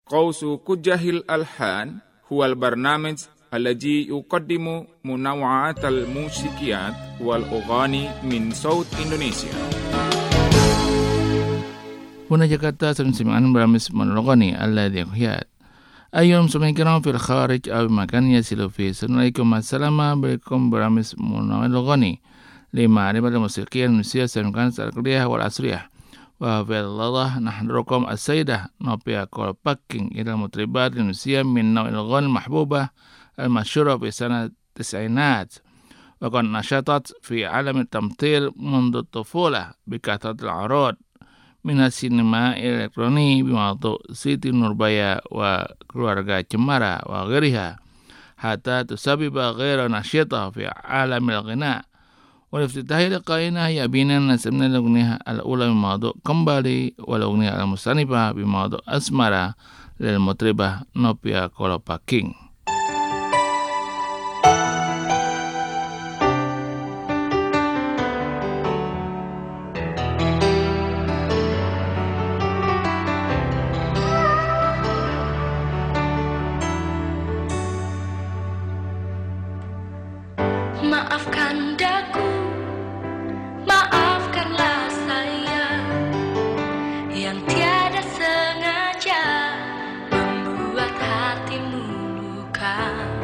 Qawsu Kujahil Alhan huwal barnamij الذي يقدم منوعات الموسيقيات والأغاني من صوت إندونيسيا. هنا جاكرتا سنسمعان برامج منوغاني الذي يحيات. أيها المستمعين الكرام في الخارج أو مكان يصل فيه، Assalamualaikum warahmatullahi برامج منوغاني لمعرفة الموسيقى الإندونيسية سنكون العقلية والعصرية. وفي الله نحضركم السيدة نوبيا كولباكين إلى المطربات الإندونيسية من نوع الأغاني المحبوبة المشهورة في سنة التسعينات، وقد نشطت في عالم التمثيل منذ الطفولة بكثرة العروض منها السينما الإلكتروني بموضوع سيتي نوربايا وكلورغا cemara وغيرها، حتى تسبب غير نشيطة في عالم الغناء. والافتتاح لقائنا هي بنا نسمنا الأغنية الأولى بموضوع كمبالي، والأغنية المصنفة بموضوع أسمرة للمطربة نوبيا كولباكين. Maafkan daku, maafkanlah saya yang tiada sengaja membuat hatimu luka.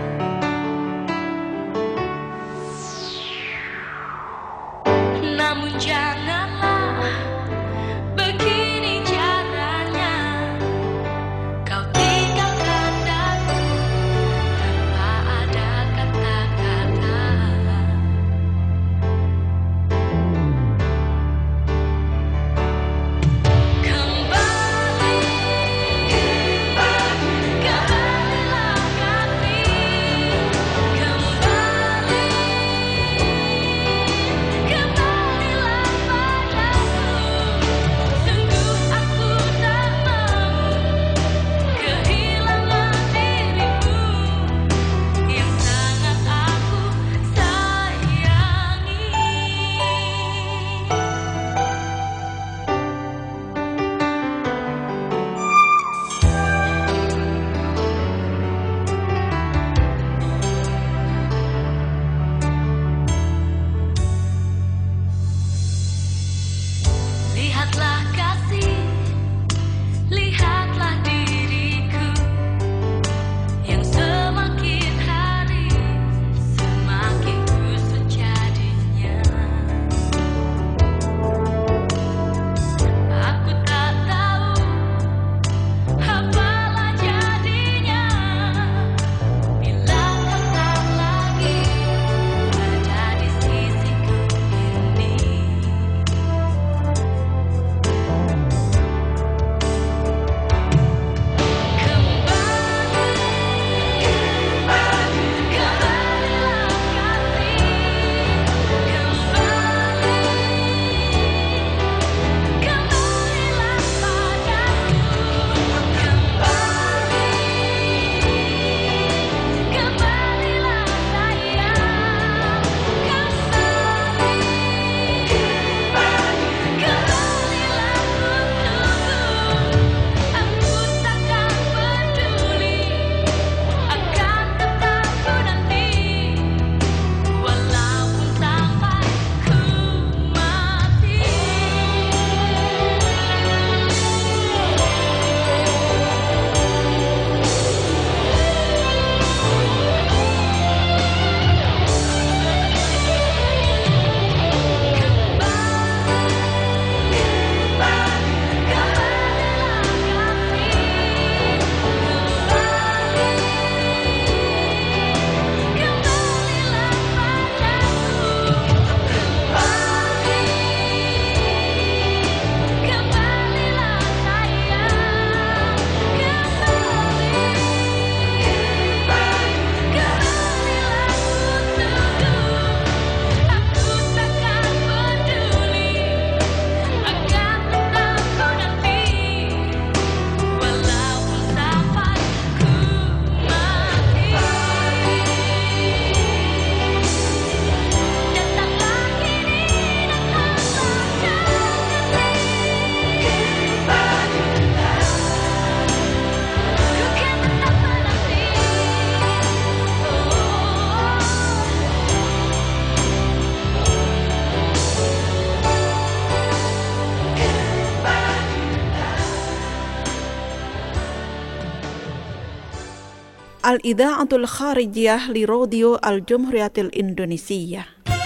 Namun janganlah begini caranya, kau tinggalkan aku tanpa ada kata-kata. Al-Idha'atul Kharijiyah li Radio Al-Jumhuriyatil Indonesiyah.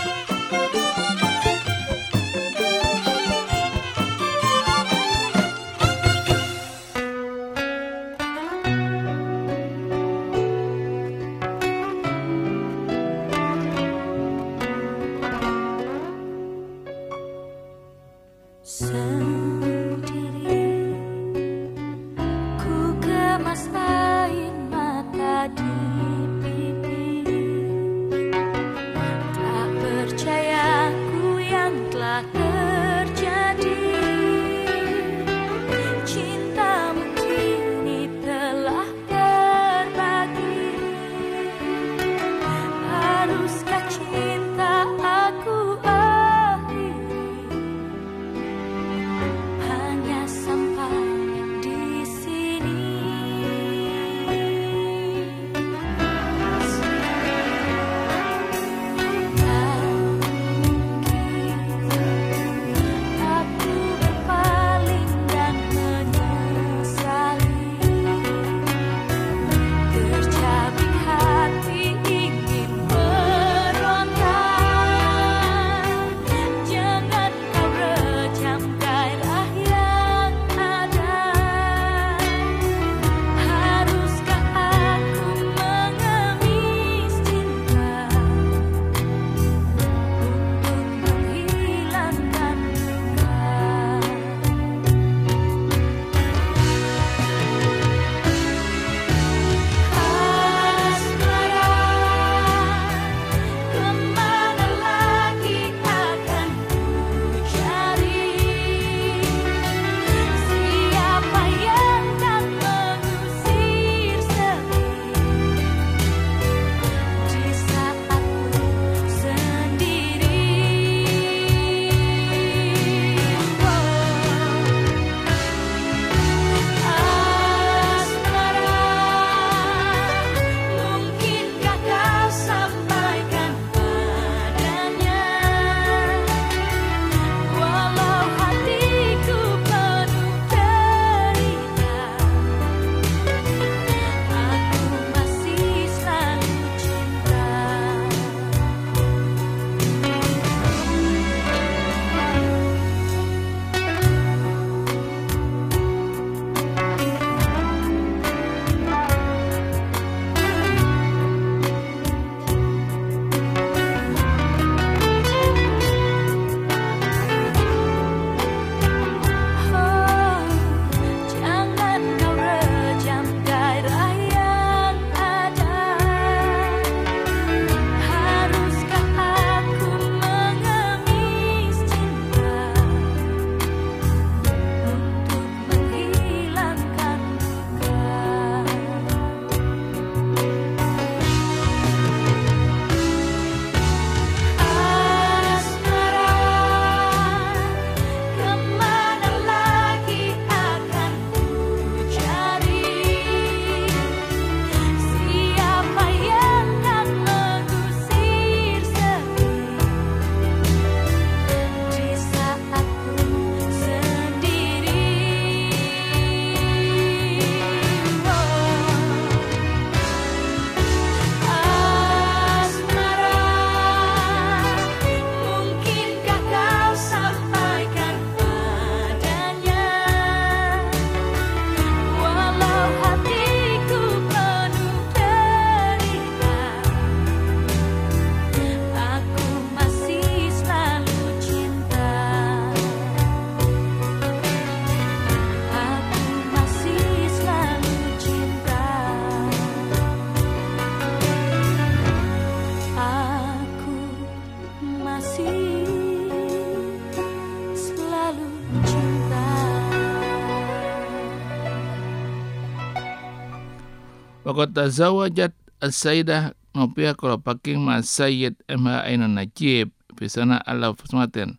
Waqad tazawajat as-sayyidah Nopia kalau paking mas Sayyid M.H. Ainun Najib fi sana al-Fasmatin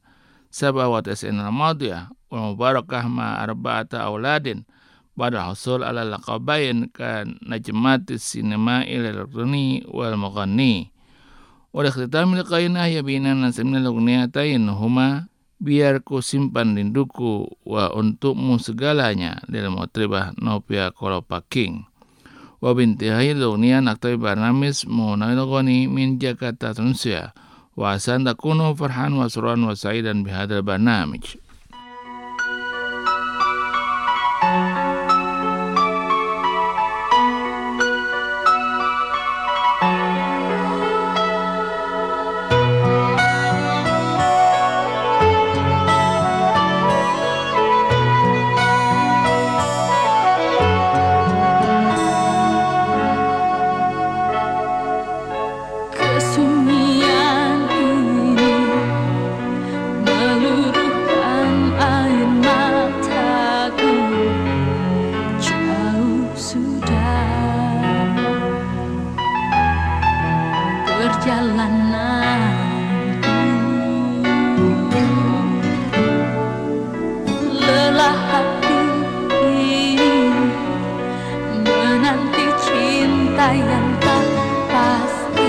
97 al-madiyah wa mubarakah ma arba'ata auladin ba'da husul ala laqabain kan najmatis sinema'i al-runi wal mughani wa ikhtitam liqainah yabinan nasimna lugniyatain huma biar ku simpan rinduku wa untukmu segalanya dalam mutribah Nopia kalau paking وبانتهاء الأغنية نقترب برنامج منى الأغاني من جاكرتا تونسيا، وعسى أن تكونوا فرحان وسرورا وسعيدا بهذا البرنامج. Kesunyian ini meluruhkan air mataku. Jauh sudah perjalananku, lelah hati ini menanti cinta yang tak pasti.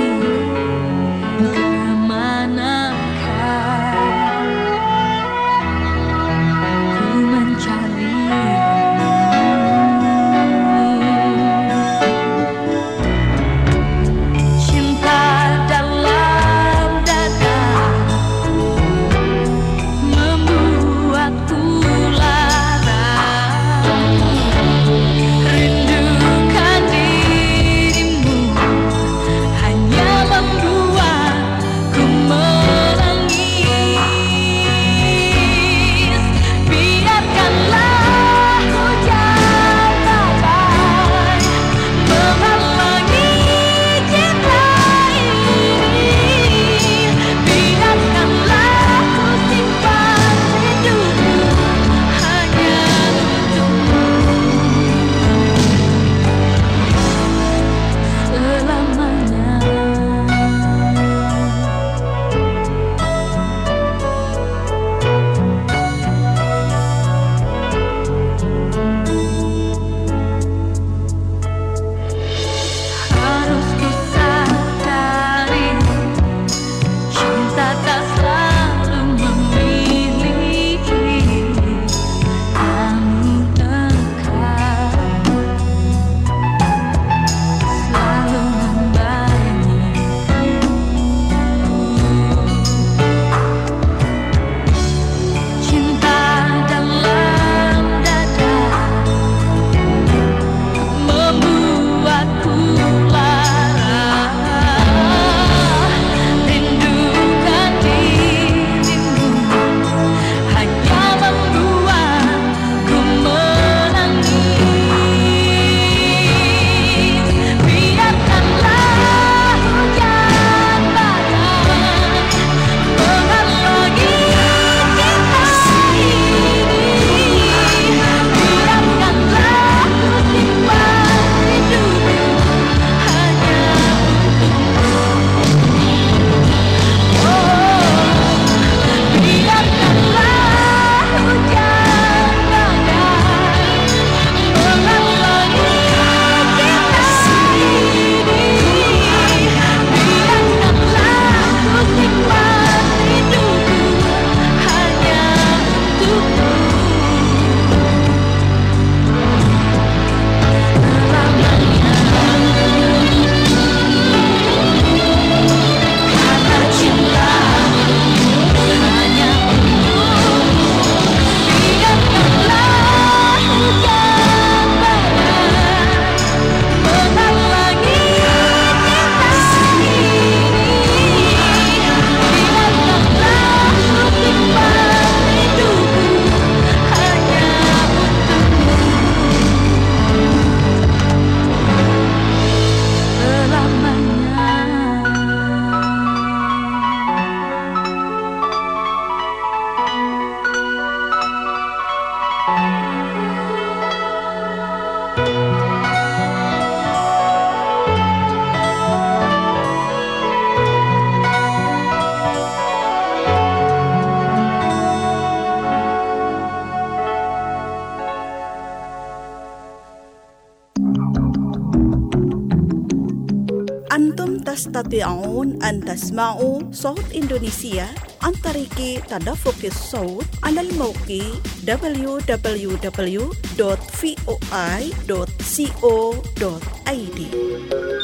تستطيعون أن تسمعوا صوت إندونيسيا عن طريق تدفق الصوت على الموقع www.voi.co.id.